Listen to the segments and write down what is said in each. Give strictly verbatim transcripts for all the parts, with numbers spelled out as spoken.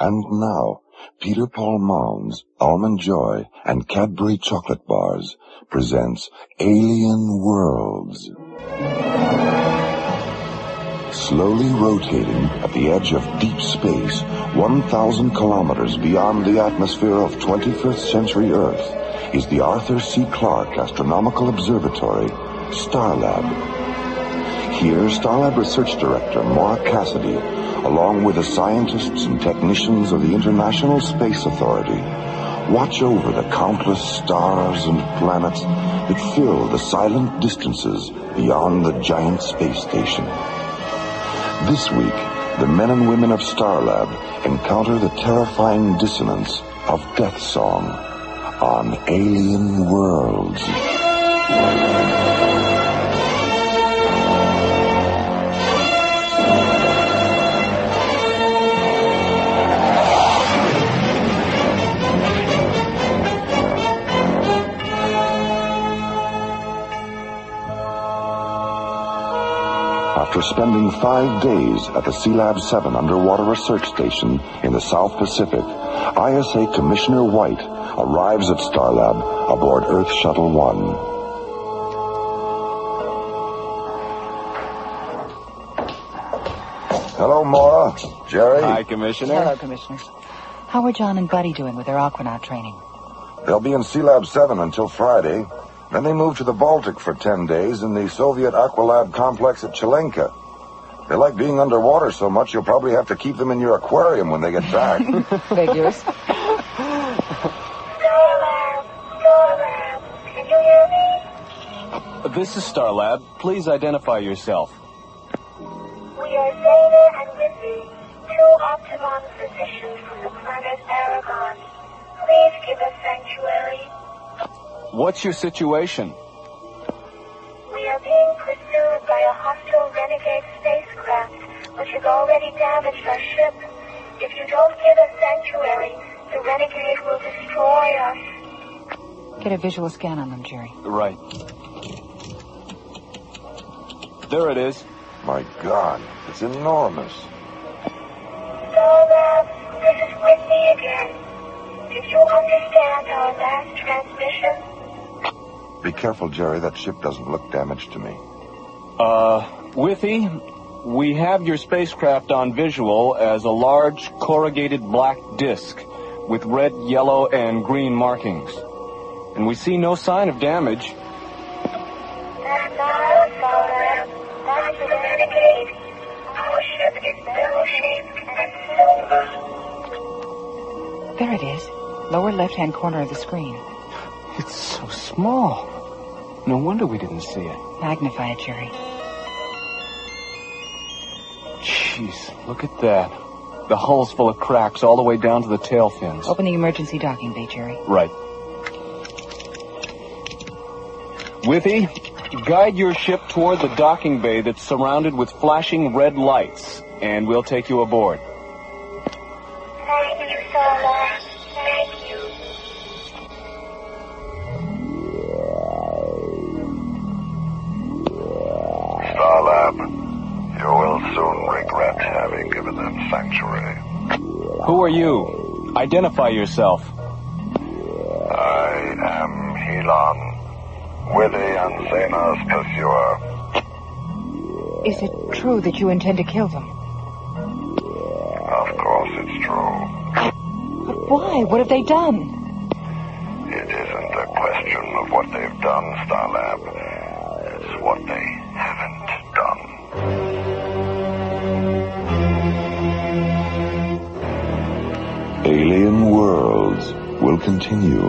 And now, Peter Paul Mounds, Almond Joy, and Cadbury Chocolate Bars presents Alien Worlds. Slowly rotating at the edge of deep space, one thousand kilometers beyond the atmosphere of twenty-first century Earth, is the Arthur C. Clarke Astronomical Observatory, Starlab. Here, Starlab Research Director Maura Cassidy, along with the scientists and technicians of the International Space Authority, watch over the countless stars and planets that fill the silent distances beyond the giant space station. This week, the men and women of Starlab encounter the terrifying dissonance of Death Song on Alien Worlds. After spending five days at the Sealab seven Underwater Research Station in the South Pacific, I S A Commissioner White arrives at Starlab aboard Earth Shuttle one. Hello, Maura. Jerry. Hi, Commissioner. Hello, Commissioner. How are John and Buddy doing with their aquanaut training? They'll be in Sealab seven until Friday. Then they move to the Baltic for ten days in the Soviet Aqualab complex at Chilenka. They like being underwater so much you'll probably have to keep them in your aquarium when they get back. Figures. Starlab, Starlab, can you hear me? This is Starlab. Please identify yourself. We are Zeta and Whitney, two Optimon physicians from the planet Aragon. Please give us sanctuary. What's your situation? We are being pursued by a hostile renegade spacecraft, which has already damaged our ship. If you don't give us sanctuary, the renegade will destroy us. Get a visual scan on them, Jerry. Right. There it is. My God, it's enormous. Starlab, this is Whitney again. Did you understand our last transmission? Be careful, Jerry. That ship doesn't look damaged to me. Uh, Withy, we have your spacecraft on visual as a large corrugated black disc with red, yellow, and green markings. And we see no sign of damage. That's not us, Starlab. That's the renegade. Our ship is bell-shaped and silver. There it is. Lower left-hand corner of the screen. It's so small. No wonder we didn't see it. Magnify it, Jerry. Jeez, look at that. The hull's full of cracks all the way down to the tail fins. Open the emergency docking bay, Jerry. Right. Withy, guide your ship toward the docking bay that's surrounded with flashing red lights, and we'll take you aboard. Thank you, Starlab. Thank you. Starlab, you will soon regret having given them sanctuary. Who are you? Identify yourself. I am Helon, Willie and Zena's pursuer. Is it true that you intend to kill them? Of course it's true. But why? What have they done? It isn't a question of what they've done, Starlab. It's what they haven't done. Alien Worlds will continue.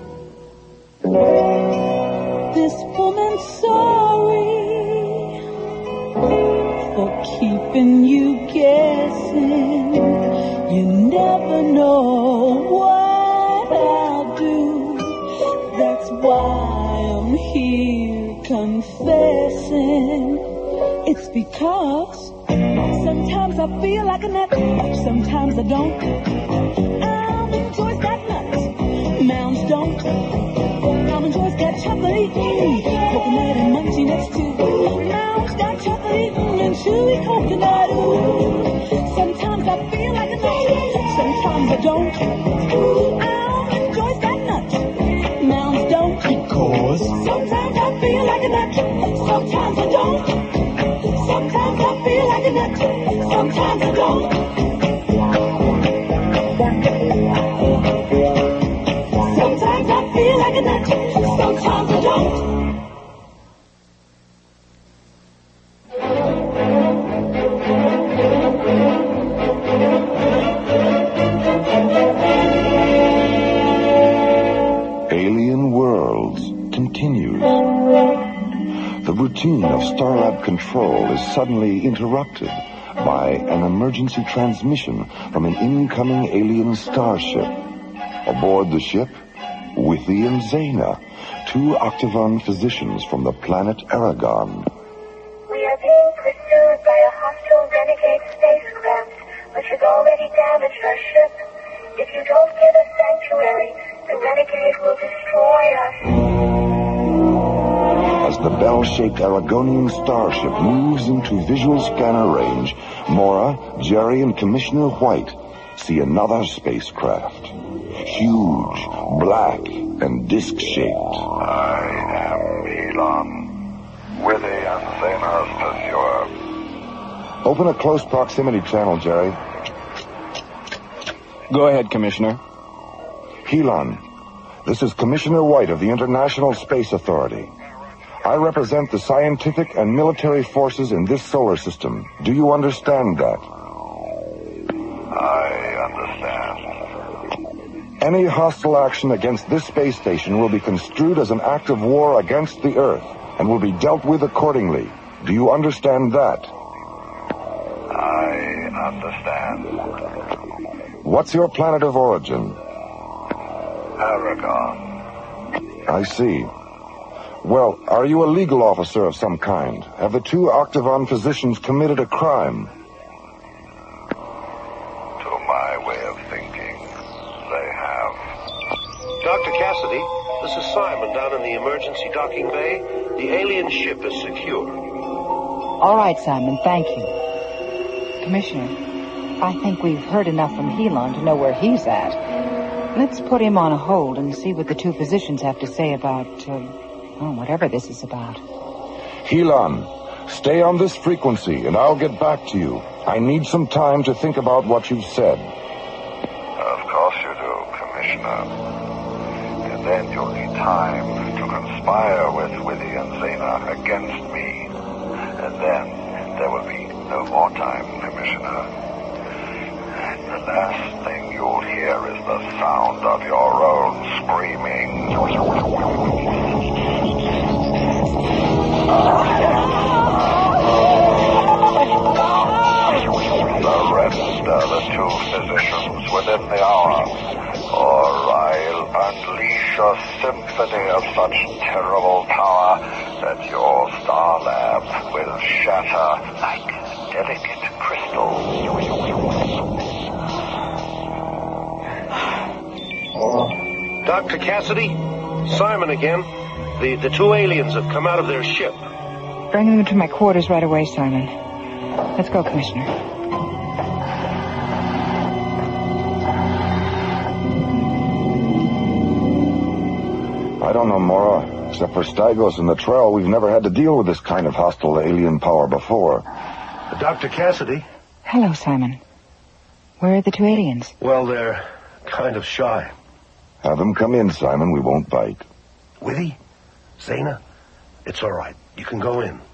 This woman's sorry for keeping you guessing. You never know what I'll do. That's why I'm here confessing. It's because sometimes I feel like a nut, sometimes I don't. Almond Joy's got nuts, Mounds don't. Almond Joy's got chocolate, mm, coconut and munchy nuts too. Mounds got chocolate mm, and chewy coconut. Ooh. Sometimes I feel like a nut, sometimes Sometimes I don't. I'll enjoy that nut. Mounds don't. Because Sometimes I feel like a nut. Sometimes I don't. Sometimes I feel like a nut. Sometimes I don't. Sometimes I feel like a nut. Sometimes I don't. Alien Worlds continues. The routine of Starlab control is suddenly interrupted by an emergency transmission from an incoming alien starship. Aboard the ship, Withy and Zena, two Octagon physicians from the planet Aragon. We are being pursued by a hostile renegade spacecraft, which has already damaged our ship. If you don't give us sanctuary, the renegade will destroy us. As the bell-shaped Aragonian starship moves into visual scanner range, Mora, Jerry, and Commissioner White see another spacecraft. Huge, black, and disc-shaped. I am Elon, Withy and Zena's pursuer. Open a close proximity channel, Jerry. Go ahead, Commissioner. Helon, this is Commissioner White of the International Space Authority. I represent the scientific and military forces in this solar system. Do you understand that? I understand. Any hostile action against this space station will be construed as an act of war against the Earth and will be dealt with accordingly. Do you understand that? I understand. What's your planet of origin? Aragon. I see. Well, are you a legal officer of some kind? Have the two Octagon physicians committed a crime? To my way of thinking, they have. Doctor Cassidy, this is Simon down in the emergency docking bay. The alien ship is secure. All right, Simon, thank you. Commissioner, I think we've heard enough from Helon to know where he's at. Let's put him on a hold and see what the two physicians have to say about, uh, oh, whatever this is about. Helon, stay on this frequency and I'll get back to you. I need some time to think about what you've said. Of course you do, Commissioner. And then you'll need time to conspire with Withy and Zena against me. And then there will be no more time, Commissioner. The last thing you'll hear is the sound of your own screaming. Surrender the two physicians within the hour, or I'll unleash a symphony of such terrible power that your star lab will shatter like delicate crystal. Doctor Cassidy, Simon again. The, the two aliens have come out of their ship. Bring them to my quarters right away, Simon. Let's go, Commissioner. I don't know, Mora. Except for Stygos and the Trell, we've never had to deal with this kind of hostile alien power before. Uh, Doctor Cassidy? Hello, Simon. Where are the two aliens? Well, they're kind of shy. Have them come in, Simon. We won't bite. Withy? Zena? It's all right. You can go in.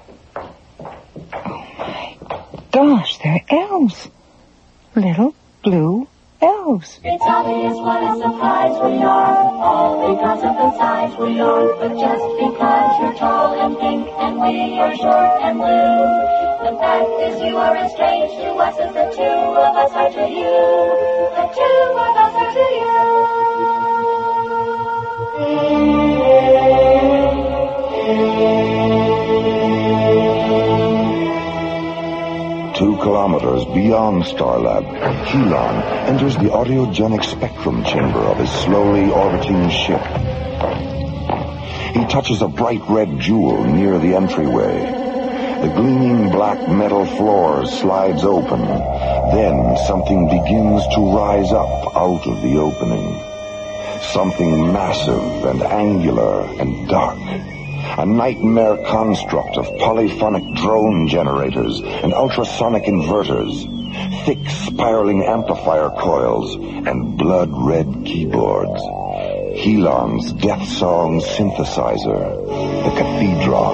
Gosh, they're elves. Little blue elves. It's obvious what a surprise we are, all because of the size we are. But just because you're tall and pink and we are short and blue, the fact is you are as strange to us as the two of us are to you. The two of us are to you. Two kilometers beyond Starlab, Helon enters the audiogenic spectrum chamber of his slowly orbiting ship. He touches a bright red jewel near the entryway. The gleaming black metal floor slides open, Then something begins to rise up out of the opening. Something massive and angular and dark. A nightmare construct of polyphonic drone generators and ultrasonic inverters, thick spiraling amplifier coils, and blood-red keyboards. Helon's death song synthesizer, the Cathedron.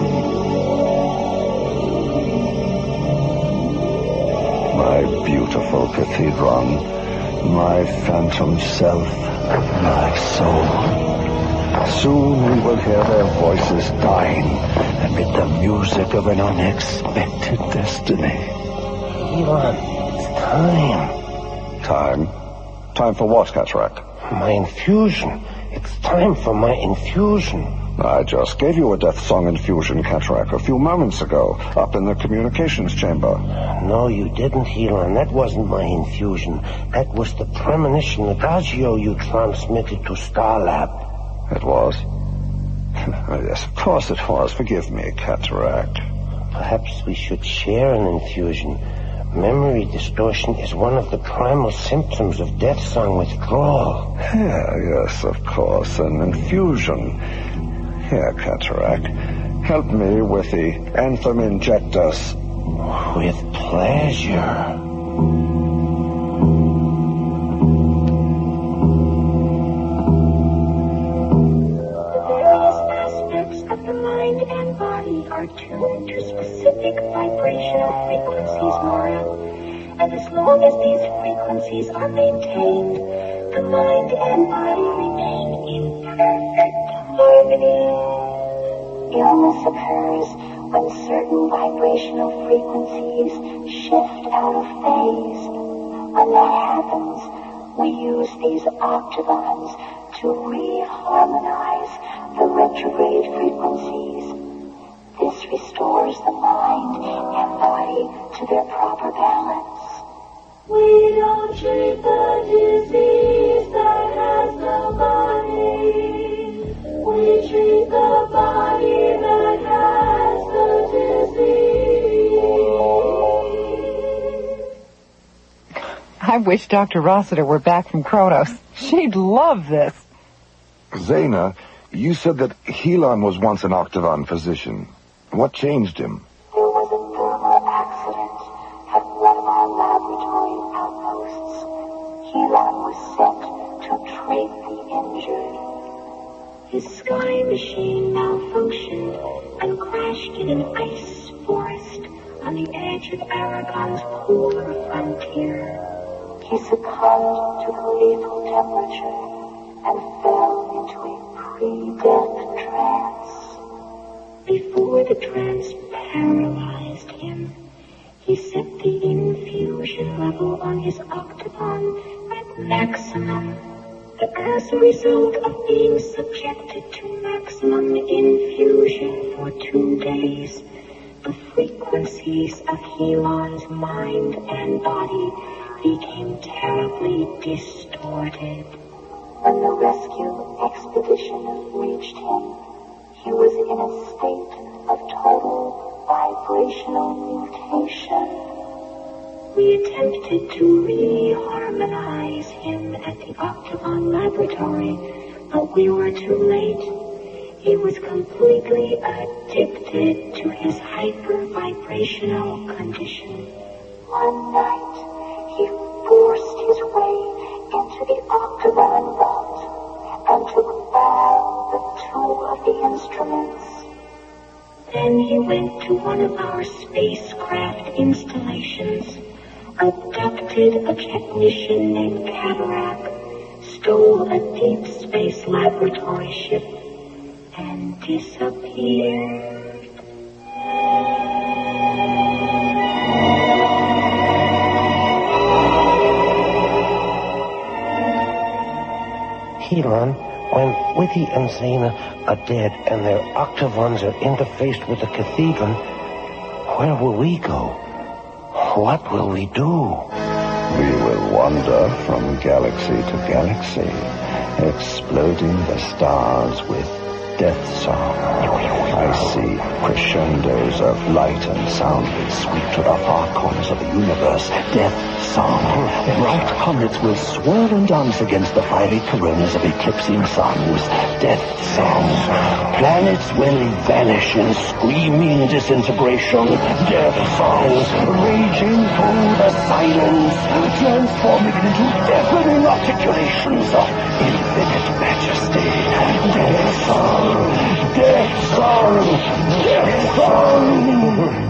My beautiful Cathedron, my phantom self, my soul. Soon we will hear their voices dying amid the music of an unexpected destiny. Helon, it's time. Time? Time for what, Cataract? My infusion. It's time for my infusion. I just gave you a death song infusion, Cataract, a few moments ago, up in the communications chamber. No, you didn't, Helon. That wasn't my infusion. That was the premonition adagio you transmitted to Starlab. It was? Yes, of course it was. Forgive me, Cataract. Perhaps we should share an infusion. Memory distortion is one of the primal symptoms of death song withdrawal. Yeah, yes, of course, an infusion. Here, Cataract, help me with the anthem injectus. With pleasure. Are tuned to specific vibrational frequencies, Mara. And as long as these frequencies are maintained, the mind and body remain in perfect harmony. Illness occurs when certain vibrational frequencies shift out of phase. When that happens, we use these octavons to reharmonize the retrograde frequencies. This restores the mind and body to their proper balance. We don't treat the disease that has the body. We treat the body that has the disease. I wish Doctor Rossiter were back from Kronos. She'd love this. Zaina, you said that Helon was once an Octagon physician. What changed him? There was a thermal accident at one of our laboratory outposts. Helon was sent to treat the injured. His sky machine malfunctioned and crashed in an ice forest on the edge of Aragon's polar frontier. He succumbed to the lethal temperature and fell into a pre-death trance. Before the trance paralyzed him, he set the infusion level on his octagon at maximum. As a result of being subjected to maximum infusion for two days, the frequencies of Helon's mind and body became terribly distorted. When the rescue expedition reached him, he was in a state of total vibrational mutation. We attempted to reharmonize him at the Octagon Laboratory, but we were too late. He was completely addicted to his hyper-vibrational condition. One night, he forced his way into the Octagon vault and took back the two of the instruments. Then he went to one of our spacecraft installations, abducted a technician named Cataract, stole a deep space laboratory ship, and disappeared. Helon, when Withy and Zaina are dead and their octavons are interfaced with the Cathedron, where will we go? What will we do? We will wander from galaxy to galaxy, exploding the stars with death song. I see crescendos of light and sound that sweep to the far corners of the universe. Death song. Bright comets will swirl and dance against the fiery coronas of eclipsing suns. Death song. Planets will vanish in screaming disintegration. Death song. Raging through the silence, transforming into deafening articulations of infinite majesty. Death song. Death song. Death song.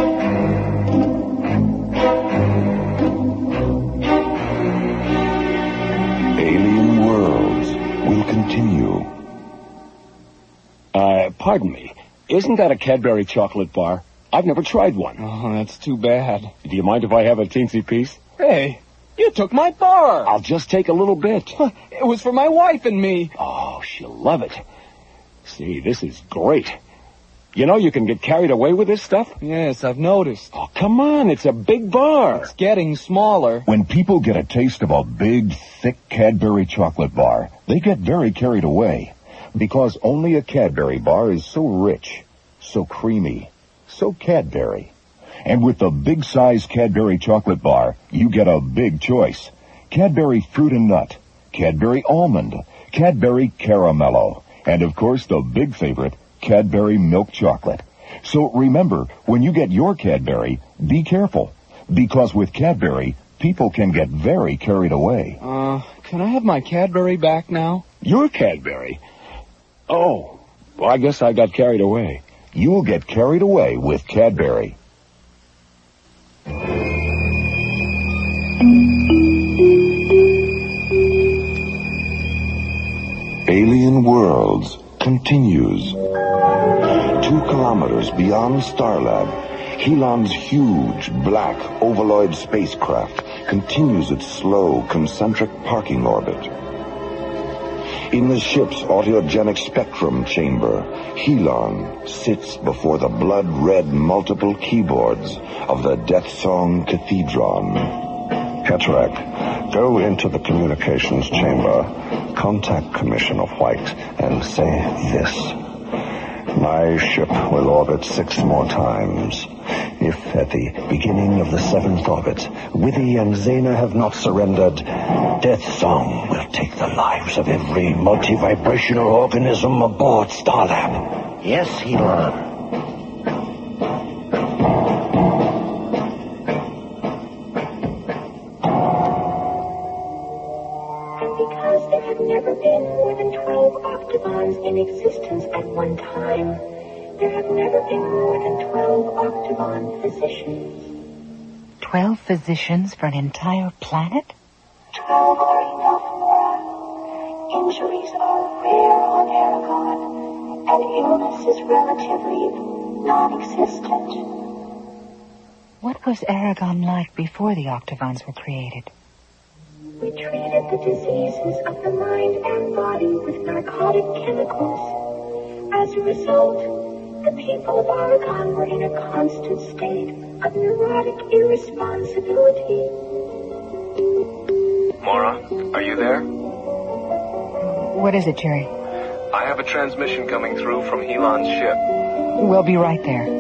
Alien Worlds will continue. Uh, pardon me. Isn't that a Cadbury chocolate bar? I've never tried one. Oh, that's too bad. Do you mind if I have a teensy piece? Hey, you took my bar. I'll just take a little bit. It was for my wife and me. Oh, she'll love it. See, this is great. You know you can get carried away with this stuff? Yes, I've noticed. Oh, come on. It's a big bar. It's getting smaller. When people get a taste of a big, thick Cadbury chocolate bar, they get very carried away. Because only a Cadbury bar is so rich, so creamy, so Cadbury. And with the big-size Cadbury chocolate bar, you get a big choice. Cadbury Fruit and Nut, Cadbury Almond, Cadbury Caramello, and of course the big favorite, Cadbury Milk Chocolate. So remember, when you get your Cadbury, be careful. Because with Cadbury, people can get very carried away. Uh, can I have my Cadbury back now? Your Cadbury? Oh, well, I guess I got carried away. You'll get carried away with Cadbury. Alien Worlds continues. Two kilometers beyond Starlab, Helon's huge, black, ovaloid spacecraft continues its slow, concentric parking orbit. In the ship's autogenic spectrum chamber, Helon sits before the blood-red multiple keyboards of the Death Song Cathedron. Cataract, go into the communications chamber, contact Commissioner White, and say this. My ship will orbit six more times. If at the beginning of the seventh orbit, Withy and Zena have not surrendered, Death Song will take the lives of every multi-vibrational organism aboard Starlab. Yes, Helon. And because there have never been more than twelve Octavons in existence at one time, there have never been more than twelve Octavon physicians. Twelve physicians for an entire planet? Twelve are enough, Mora. Injuries are rare on Aragon, and illness is relatively non-existent. What was Aragon like before the Octavons were created? We treated the diseases of the mind and body with narcotic chemicals. As a result, the people of Aragon were in a constant state of neurotic irresponsibility. Mora, are you there? What is it, Jerry? I have a transmission coming through from Helon's ship. We'll be right there.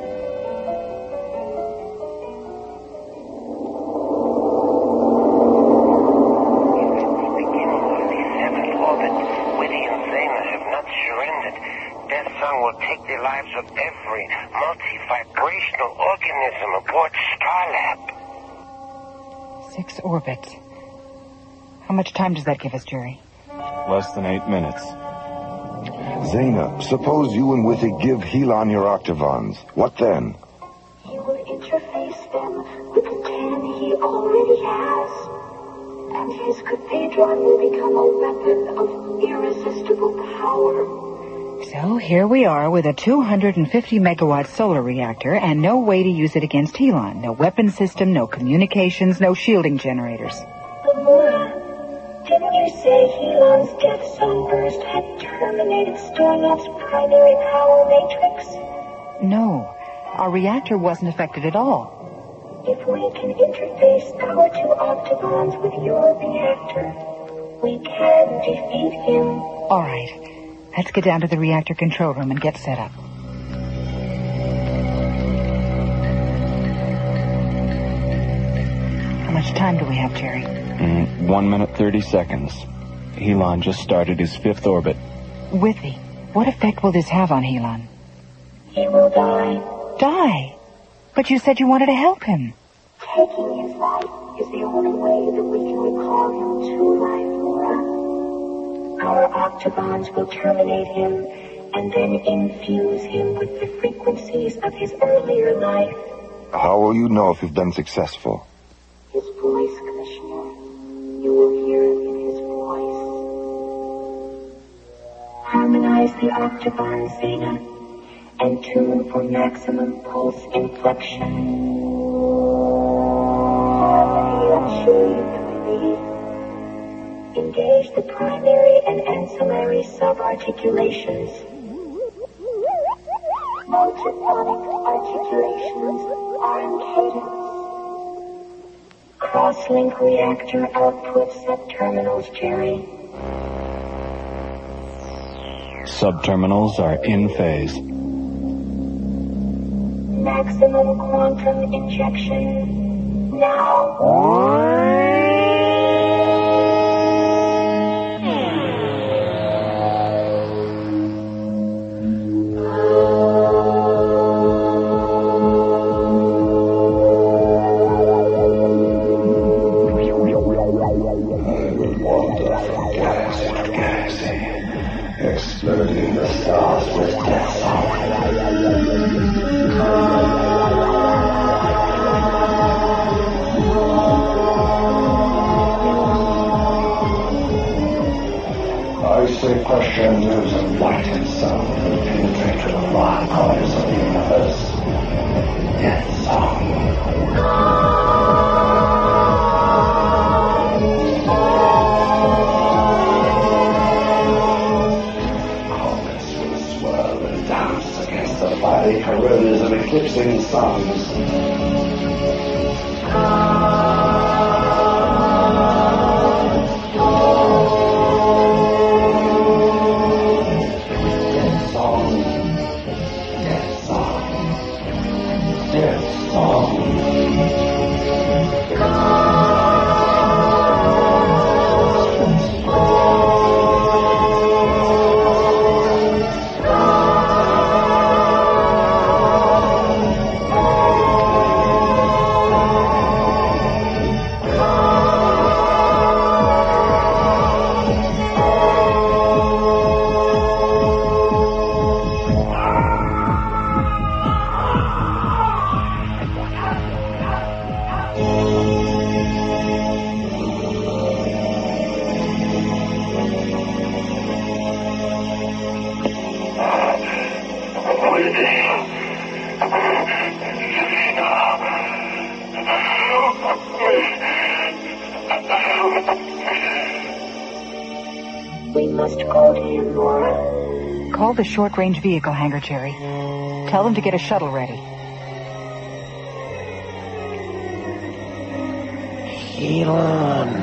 Take the lives of every multi-vibrational organism aboard Starlab. Six orbits. How much time does that give us, Jerry? Less than eight minutes. Zena, suppose you and Withy give Helon your Octavons. What then? He will interface them with the ten he already has. And his Cathedron will become a weapon of irresistible power. So here we are with a two hundred fifty megawatt solar reactor and no way to use it against Helon. No weapon system, no communications, no shielding generators. But Mora, didn't you say Helon's death sunburst had terminated Starlab's primary power matrix? No, our reactor wasn't affected at all. If we can interface our two Octavons with your reactor, we can defeat him. All right. Let's get down to the reactor control room and get set up. How much time do we have, Jerry? Mm, one minute, thirty seconds. Helon just started his fifth orbit. Withy, what effect will this have on Helon? He will die. Die? But you said you wanted to help him. Taking his life is the only way that we can recall him to life, Laura. Our Octobans will terminate him and then infuse him with the frequencies of his earlier life. How will you know if you've been successful? His voice, Commissioner. You will hear it in his voice. Harmonize the Octoban, Zena, and tune for maximum pulse inflection. Harmony achieved, Withy. Engage the primary and ancillary subarticulations. Multiphonic articulations are in cadence. Cross-link reactor outputs at terminals, Jerry. Subterminals are in phase. Maximum quantum injection now. Exploding the stars with death song. I say crescendos of light and sound will penetrate to the far corners of the universe. Death song. By the coronas of eclipsing suns. Death song, death song, death song. We must go to him, Laura. Call the short-range vehicle hangar, Jerry. Tell them to get a shuttle ready. Helon.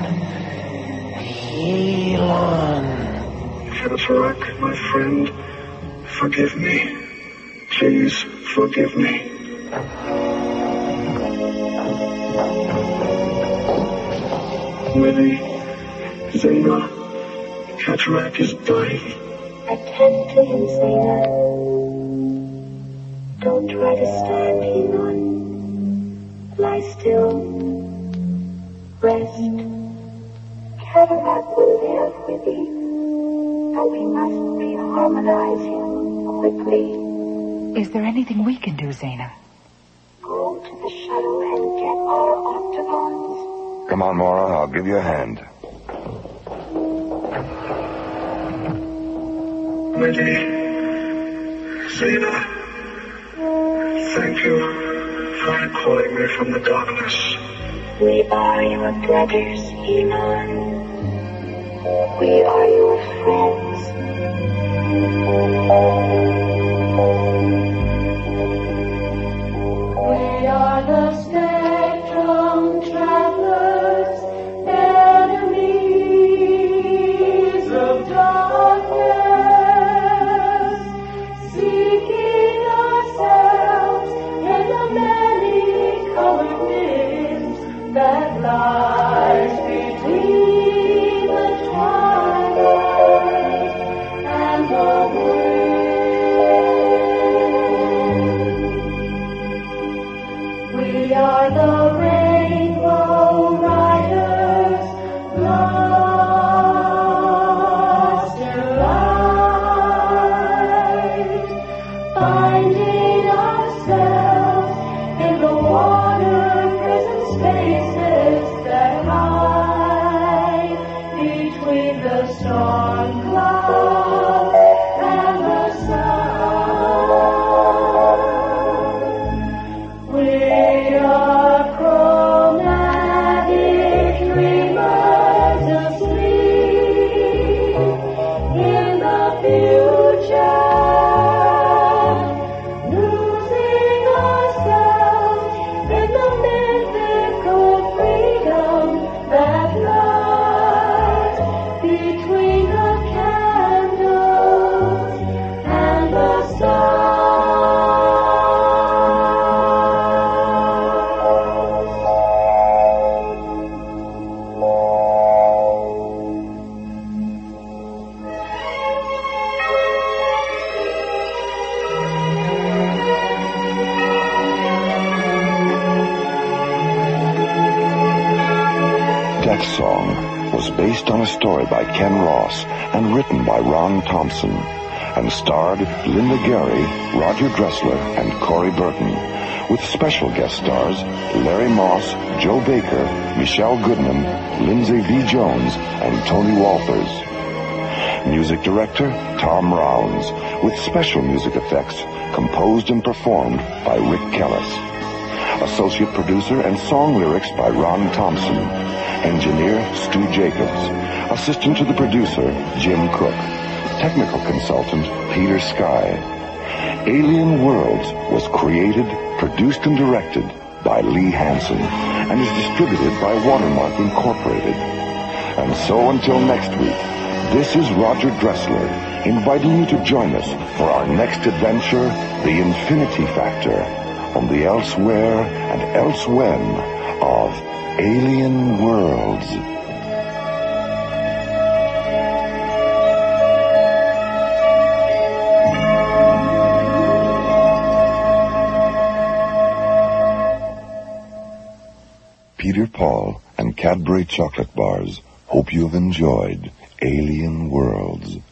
Helon. Cataract, my friend, forgive me. Please forgive me. Withy, Zena, Cataract is dying. Attend to him, Zena. Don't try to stand, Helon. Lie still. Rest. Cataract will live, Withy. But we must reharmonize him quickly. Is there anything we can do, Zena? Go to the shuttle and get our Octobans. Come on, Mora. I'll give you a hand. Withy, Zena, thank you for calling me from the darkness. We are your brothers, Helon. We are your friends. We are the spectrum travelers, enemies of darkness, seeking ourselves in the many colored mists that lie storm cloud and the sun. We are chromatic dreamers asleep in the future, losing ourselves in the mythical freedom that lies between the candles and the Death Song was based on a story by Ken Ross and written by Ron Thompson, and starred Linda Gary, Roger Dressler, and Corey Burton, with special guest stars Larry Moss, Joe Baker, Michelle Goodman, Lindsay V. Jones, and Tony Walters. Music director Tom Rounds, with special music effects composed and performed by Rick Kellis. Associate producer and song lyrics by Ron Thompson. Engineer Stu Jacobs. Assistant to the producer Jim Cook. Technical consultant Peter Sky. Alien Worlds was created, produced, and directed by Lee Hansen and is distributed by Watermark Incorporated. And so until next week, this is Roger Dressler inviting you to join us for our next adventure, The Infinity Factor, on the elsewhere and elsewhen of Alien Worlds. Peter Paul and Cadbury chocolate bars hope you have enjoyed Alien Worlds.